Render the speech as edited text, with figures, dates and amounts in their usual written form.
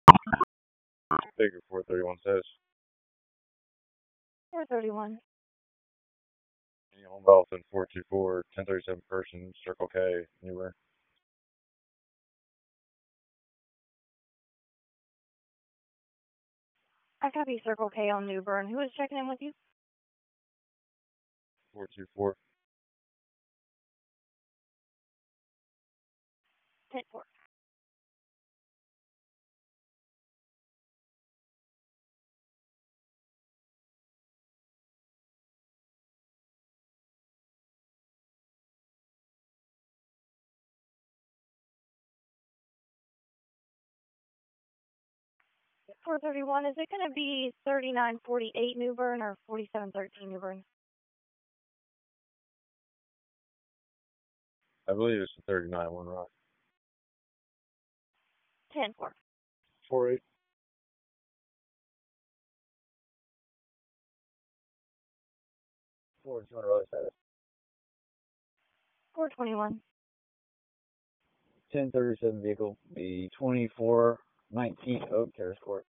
Figure 431 says. 431. Home Belton 424, 1037 person, Circle K, Newburgh. I copy Circle K on Newburn. Who is checking in with you? 424. 10-4. Yep. 431. Is it going to be 3948 Newburn or 4713 Newburn? I believe it's the 39 one, Rock. 10-4. 48. 421 road status. 421. 1037 vehicle, the 2419 Oak Terrace Court.